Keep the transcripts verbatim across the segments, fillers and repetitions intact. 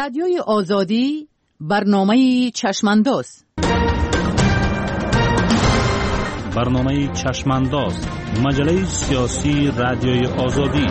رادیوی آزادی برنامه چشمانداز. برنامه چشمانداز، مجله سیاسی رادیوی آزادی.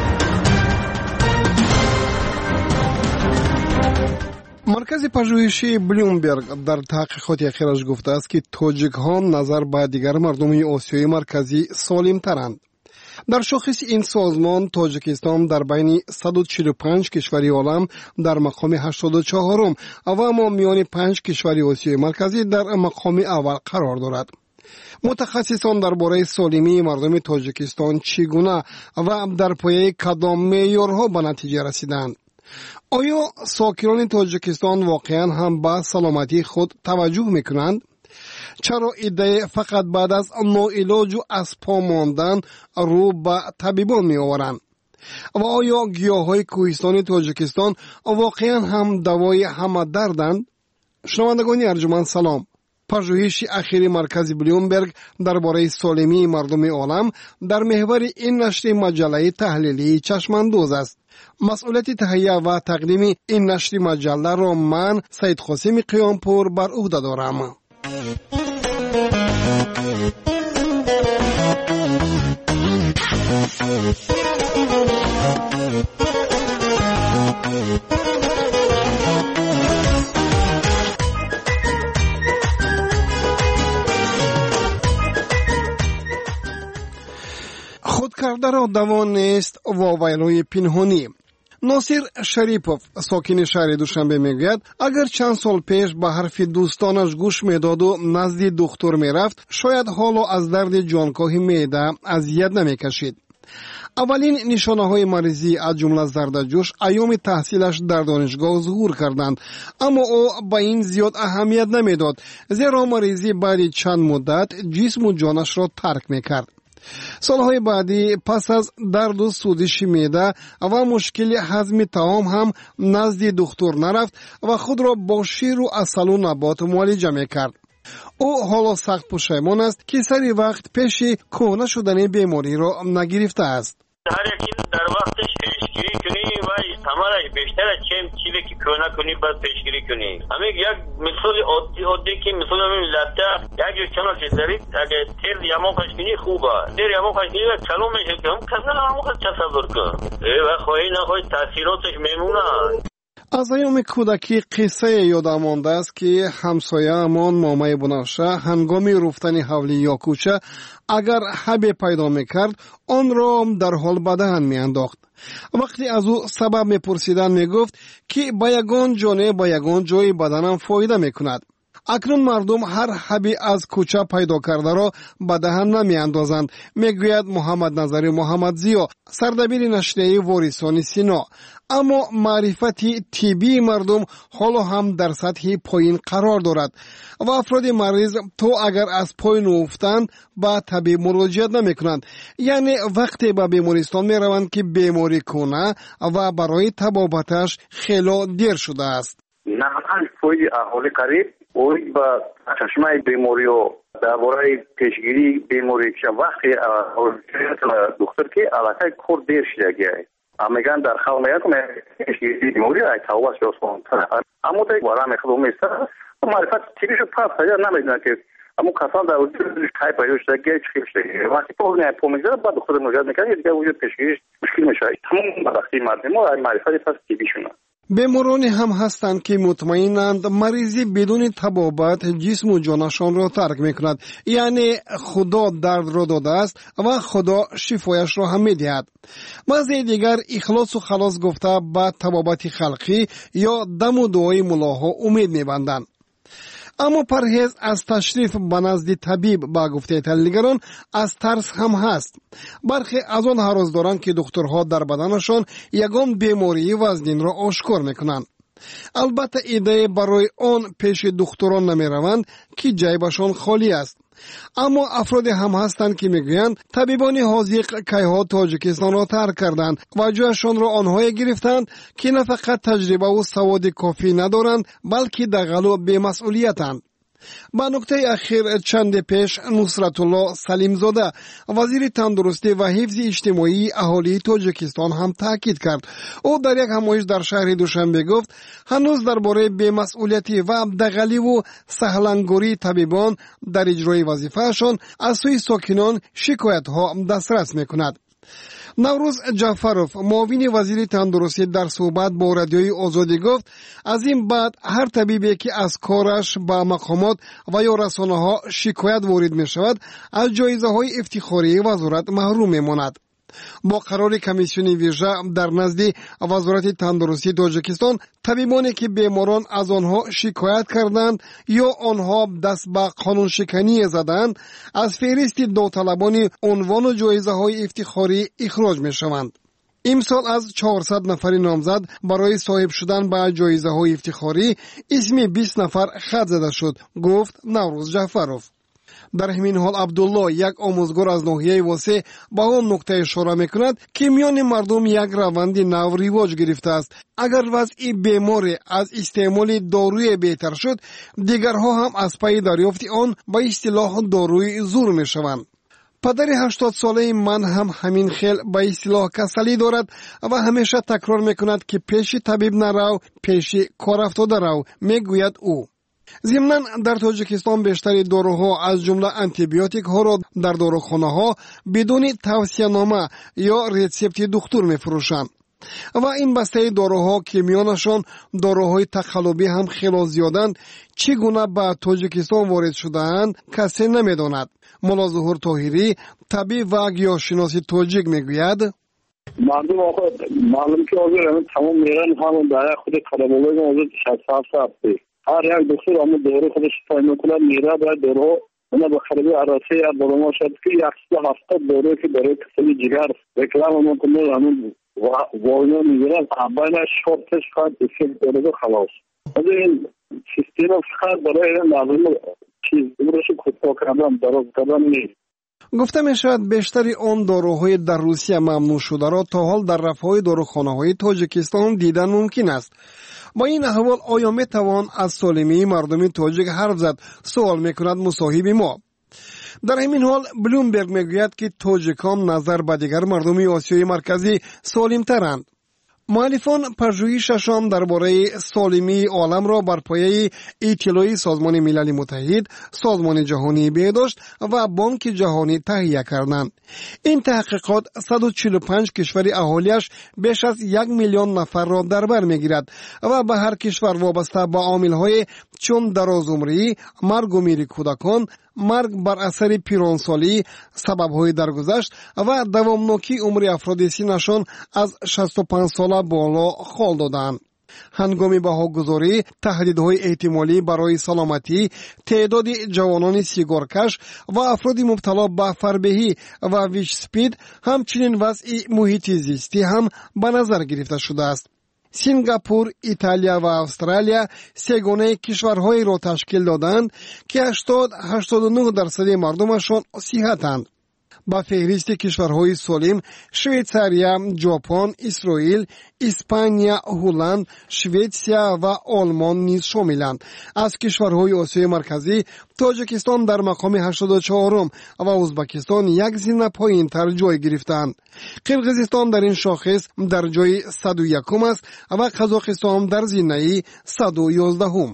مرکز پژوهشی بلومبرگ در تحقیقات اخیرش گفته است که تاجیک ها نظر به دیگر مردم آسیای مرکزی سالم ترند. در شاخص این سازمان تاجیکستان در بین صد و چهل و پنج کشوری عالم در مقام هشتاد و چهارم و اما میان پنج کشوری آسیای مرکزی در مقام اول قرار دارد. متخصصان درباره سالمی مردم تاجیکستان چگونه و در پایه کدام معیارها به نتیجه رسیدند؟ آیا ساکنان تاجیکستان واقعا هم به سلامتی خود توجه میکنند؟ چرا ایده فقط بعد از ناعلاج و از پا ماندن رو به طبیبان می آورند؟ و آیا گیاهای کوهستان تاجیکستان واقعا هم دوای همه دردند؟ شنوندگان ارجمند سلام. پژوهش اخیر مرکز بلومبرگ درباره سالمی مردم عالم در محور این نشر مجله تحلیلی چشمانداز است. مسئولیت تهیه و تقدیم این نشر مجله را من سید قاسم قیامپور بر عهده دارم. خودکرده را دوا نیست واویلوی پنهانی. ناصر شریپوف ساکن شهر دوشنبه میگوید اگر چند سال پیش به حرف دوستانش گوش میداد و نزد دکتر میرفت شاید حالا از درد جانکاه معده اذیت نمیکشید. اولین نشانه های مریضی از جمله زردجوش ایام تحصیلش در دانشگاه ظهور کردند، اما او به این زیاد اهمیت نمیداد زیرا مریضی بعد چند مدت جسم و جانش را ترک میکرد. سالهای بعدی پس از درد و سوزش معده و مشکل هضم طعام هم نزد دکتر نرفت و خود را با شیر و عسل و نبات معالجه میکرد. او حالا سخت پشیمان است که سری وقت پیش کهنه شدن بیماری را نگرفته است. هر یکی در وقتش پیشگیری کنی و تمامش بیشتر از چند چیزی که کهنه کنی باید پیشگیری کنی. همین یک مثال عادی عادی که مثال همین لطه یک جو چنان که دارید اگر تیر یماقش کنی خوبه. تیر یماقش کنی و کلوم میشه که هم کسان همون تصور کن. و خواهی نخواهی تاثیراتش میمونه. از ایام کودکی قصه یادم مانده است که همسایه امان مامای بنفشه هنگام رفتن حولی یا کوچه اگر حب پیدا میکرد آن را در حال به دهن میانداخت. وقتی از او سبب میپرسیدن میگفت که با یگان جانه با یگان جای بدنم فایده میکند. اکنون مردم هر حبی از کوچه پیدا کرده را به دهن نمی اندازند، میگوید محمد نظری محمد زیا سردبیر نشریه وارثان سینا. اما معرفت طبی مردم حالا هم در سطح پایین قرار دارد و افراد مریض تو اگر از پای افتند به طبیب مراجعت نمی کنند، یعنی وقتی به بیمارستان می روند که بیماری کنه و برای طبابتش خیلی دیر شده است. نه پای احوال قریب اوی با چشمه بیماری و درباره پیشگیری بیماری که وقتی دکتر که علاقه کور دیر شده گیه میگن در خلق میکنه پیشگیری بیماری ای توبه شد کنتر اما دیگه وارم خودم میسته معرفت تیریشو پس هیا نمیدونه که اما کسان در وجودش کای پیدا شده گیه چی شده وقتی پا نه پا میگذاره بعد دکتر مراجعه میکنه دیگه وجود پیشگیریش مشکل میشه. تمام بدبختی مردم و معرفت پس تیبیشونه. بیمارانی هم هستند که مطمئنند مریضی بدون طبابت جسم و جانشان را ترک میکند، یعنی خدا درد را داده است و خدا شفایش را هم میدهد. بعضی دیگر اخلاص و خلاص گفته به طبابت خلقی یا دم و دعای ملاها امید میبندند. اما پرهیز از تشریف به نزد طبیب با گفته تحلیلگران از ترس هم هست. برخی از آن هراس دارند که دکترها در بدنشان یگان بیماری وزنین را آشکار میکنند. البته ایده برای آن پیش دکتران نمی روند که جیبشان خالی است. اما افراد هم هستند که میگویند طبیبان حاذق کیها تاجیکستان را ترک کردند و جایشان را آنهایی گرفتند که نه فقط تجربه و سواد کافی ندارند بلکه دغل و بی‌مسئولیتند. با نکته اخیر چند پیش نصرت الله سلیمزاده وزیر تندرستی و حفظ اجتماعی اهالی تاجیکستان هم تاکید کرد. او در یک همایش در شهر دوشنبه گفت هنوز درباره بی‌مسئولیتی و دغلی و سهلنگاری طبیبان در اجرای وظیفه‌شان از سوی ساکنان شکایت ها دسترس میکند. نوروز جعفروف معاون وزیر تندرستی در صحبت با رادیوی آزادی گفت از این بعد هر طبیبی که از کارش با مقامات و یا رسانه ها شکایت وارد می شود از جایزه های افتخاری وزارت محروم می ماند. با قرار کمیسیون ویژه در نزد وزارت تندرستی تاجیکستان طبیبانی که بیماران از آنها شکایت کردند یا آنها دست به قانون شکنی زدند از فهرست داوطلبان عنوان و جایزه های افتخاری اخراج می شوند. امسال از چهارصد نفر نامزد برای صاحب شدن به جایزه های افتخاری اسم بیست نفر خط زده شد، گفت نوروز جعفروف. در همین حال عبدالله یک آموزگار از ناحیه واسه با آن نکته اشاره میکند که میان مردم یک روند نو رواج گرفته است. اگر وضع بیمار از استعمال داروی بهتر شد دیگرها هم از پی دریافت آن با اصطلاح داروی زور میشوند. پدر هشتاد ساله من هم همین خیل با اصطلاح کسلی دارد و همیشه تکرار میکند که پیش طبیب نرو پیش کار افتاده رو، میگوید او. ضمناً در تاجیکستان بیشتر داروها از جمله آنتیبیوتیک ها را در داروخانه ها بدون توصیه نامه یا ریسپت دکتر میفروشند و این بسته داروها که میانشان داروهای تقلبی هم خیلی زیادند چگونه به تاجیکستان وارد شده‌اند کسی نمیداند. مولا ظهور طاهری طبیب و گیاهشناس تاجیک میگوید مردم آقا معلوم که آزار تمام میرن همون در خود کاربالای آزار شصت هفت هفته هر یک دکتر همون داره خودش تعیین میکنه میره باید داره اونا به خریده عراقی یا برما شد که یک هفتاد داره که برای کسلی جگر رکلام همون کنه همون واینا میگیرن بین شورتش خواهد بسید داره و خلاص از این سیستم فقط برای این مردم چیز برش کتبا کردن دراز کردن نیست. گفته می شود بیشتر آن داروهای در روسیه ممنوع شده را تا حال در رفهای داروخانه های تاجیکستان دیدن ممکن است. با این احوال آیا می توان از سالمی مردم تاجیک حرف زد؟ سوال می کند مصاحب ما. در همین حال بلومبرگ می گوید که تاجیکان نظر به دیگر مردم آسیای مرکزی سالم ترند. مؤلفان پژوهششان درباره سالمی عالم را بر پایه اطلاع سازمان ملل متحد، سازمان جهانی بهداشت و بانک جهانی تهیه کردند. این تحقیقات صد و چهل و پنج کشور اهالیش بیش از یک میلیون نفر را در بر میگیرد و به هر کشور وابسته به عامل‌های چون درازعمری، مرگ و میر کودکان، مرگ بر اثر پیرانسالی، سبب‌های درگذشت و دوامناکی عمر افراد سنشان از شصت و پنج ساله بالا خال دادند. هنگام بهاگذاری تهدیدهای احتمالی برای سلامتی، تعداد جوانان سیگارکش و افراد مبتلا به فربهی و ویش سپید، همچنین وضع محیط زیستی هم به نظر گرفته شده است. سینگاپور، ایتالیا و استرالیا سگانه کشورهایی را تشکیل دادند که هشتاد تا هشتاد و نه درصد مردمشان صحتند. با فهرست کشورهای سالم شویتزاریا، ژاپن، اسرائیل، اسپانیا، هلند، شویتسیا و آلمان نیز شاملند. از کشورهای آسیای مرکزی تاجیکستان در مقام هشتاد و چهارم و ازبکستان یک زینه پایین‌تر جای گرفتند. قرقیزستان در این شاخص در جای صد و یکم است و قزاقستان در زینه صد و یازدهم.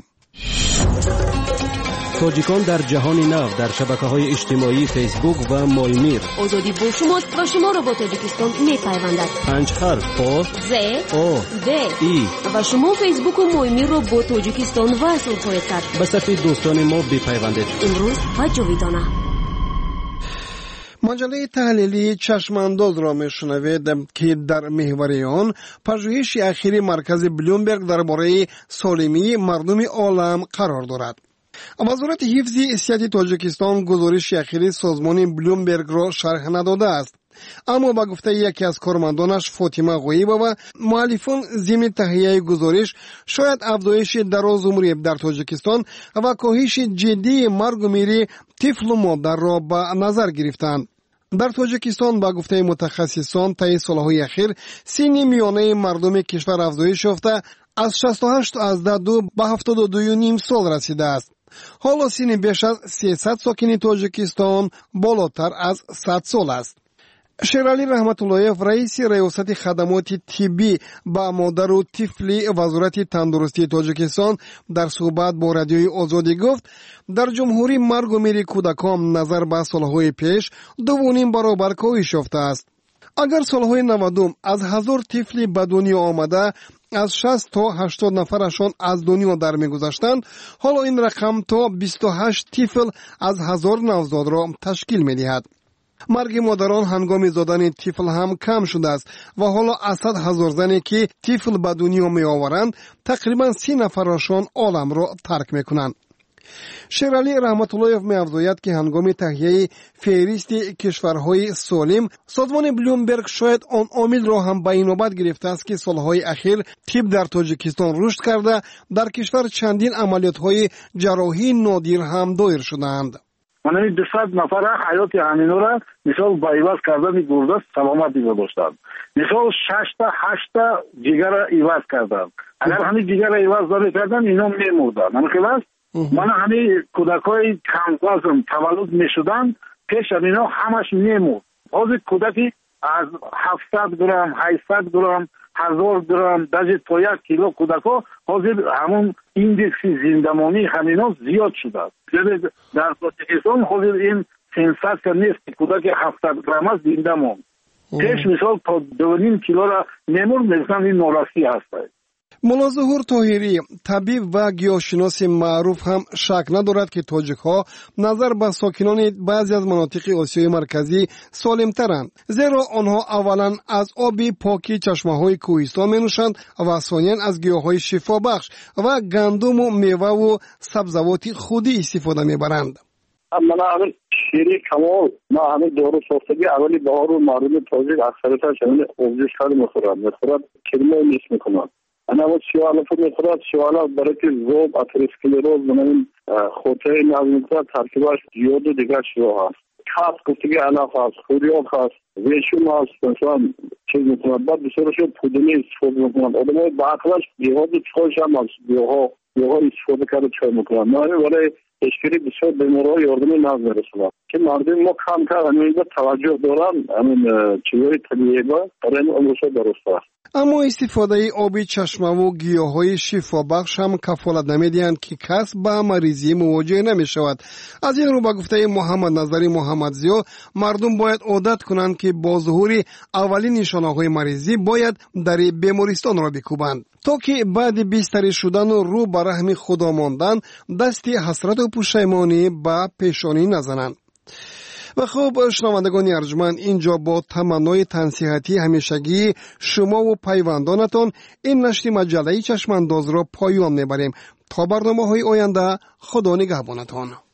تاجیکان در جهان نو در شبکه‌های اجتماعی فیسبوک و مایمیر. آزادی با شماست و شما را با تاجیکستان می‌پیوندد. پنج حرف پا ز او د ای و شما فیسبوک و مایمیر را با تاجیکستان وصل خواهید کرد. به صفحه دوستان ما بپیوندید. امروز و جاویدانه. مجله تحلیلی چشمانداز را میشنوید که در محور آن پژوهش اخیر مرکز بلومبرگ درباره سالمی مردم عالم قرار دارد. وزارت حفظ صحت تاجیکستان گزارش اخیر سازمان بلومبرگ را شرح نداده است، اما با گفته یکی از کارمندانش فاطمه غویبه و مؤلفان ضمن تهیه گزارش شاید افزایش درازعمری در تاجیکستان و کاهش جدی مرگ و میر طفل و مادر را به نظر گرفتند. در تاجیکستان با گفته متخصصان طی سالهای اخیر سن میانه مردم کشور افزایش یافته از شصت و هشت از دو به هفتاد و دو و نیم سال رسیده است. حالا سن بیش از سیصد ساکن تاجیکستان بالاتر از صد سال است. شیرعلی رحمت اللهیف رئیس ریاست خدمات طبی با مادر و طفل وزارت تندرستی تاجیکستان در صحبت با رادیوی آزادی گفت در جمهوری مرگ و میر کودکان نظر به سالهای پیش دو و نیم برابر کاهش یافته است. اگر سالهای نود از هزار طفل به دنیا آمده از شصت تا هشتاد نفرشان از دنیا در می‌گذشتند، حالا این رقم تا بیست و هشت طفل از هزار نوزاد را تشکیل می‌دهد. مرگ مادران هنگام زادن طفل هم کم شده است و حالا از صد هزار زنی که طفل به دنیا می‌آورند تقریبا سی نفرشان عالم را ترک می‌کنند. شیرعلی رحمت اللهیف می‌افزاید که هنگام تهیه فهرست کشورهای سالم سازمان بلومبرگ شاید آن عامل را هم به این نوبت گرفته است که سالهای اخیر طب در تاجیکستان رشد کرده در کشور چندین عملیات‌های جراحی نادر هم دایر شده‌اند. من دویست نفر حیات همینو را مثال با ایواز کردن گرده سلامتی گذاشتند. مثال شش تا هشت تا جگر ایواز کردند. اگر همین جگر ایواز داره کردن اینا میمردن. من من همین کودکای کم وزن تولد میشدن پیش اینا همش میمرد. حاضر کودکی از هفتصد گرم، هشتصد گرم، هزار گرم درجه تا یک کیلو کودکا حاضر همون ایندکس زندگانی همینا زیاد شده. در تاجیکستان حاضر این سنساس که نیست کودک هفتاد گرم است زنده ماند. پیش مثال تا دو و نیم کیلو را میمرد، مثلا این ناراستی هست. ملا ظهور طاهری طبیب و گیاهشناس معروف هم شک ندارد که تاجیک‌ها نظر به ساکنان بعضی از مناطق آسیای مرکزی سالم‌ترند، زیرا آنها اولا از آب پاکی چشمه‌های کوهستان می‌نوشند و ثانیاً از گیاه‌های شفابخش و گندم و میوه و سبزیجات خودی استفاده می‌برند. من همین شیری کمال ما همین دورو ساختگی اولی بهار و مردم تاجیک اکثرتش همین آبجوش خیلی می‌خورند می‌خورند کلمه نیست می‌کنند. انا وقت شوالا فوق می‌خورد شوالا برای که ذوب اتروسکلروز بنابراین خودتای نازمی‌کرد ترکیبش دیود و دیگر شوا هست. خاص گفتگی علاف هست، خوریاب هست، ویشون هست، مثلا چیز می‌کنند. بعد بسیارشون پودنی استفاده می‌کنند. آدمای با عقلش دیواد و چایش هم هست. دیوها دیوها استفاده کرده چای می‌کنند. نه ولی اشکری بسیار بیمارهای یاردمی ناز می‌رسند. که مردم ما کم کرد همین توجه دارن همین چیزهای طبیعی با برای این امروزها درست است. اما استفاده آب چشمه و گیاهای شفابخش هم کفالت نمیدهند که کس با مریضی مواجه نمی شود. از این رو با گفته محمد نظری محمدزیا مردم باید عادت کنند که با ظهور اولین نشانه های مریضی باید در بیمارستان را بکوبند تا که بعد بیستری شدن و رو به رحم خدا ماندن دستی حسرت و پشیمانی به پیشانی نزنند. و خب شنوندگان ارجمند، اینجا با تمنای تنصیحاتی همیشگی شما و پیوندانتان این نشر مجله چشمانداز را پایان میبریم تا برنامه های آینده. خدا نگهبانتان.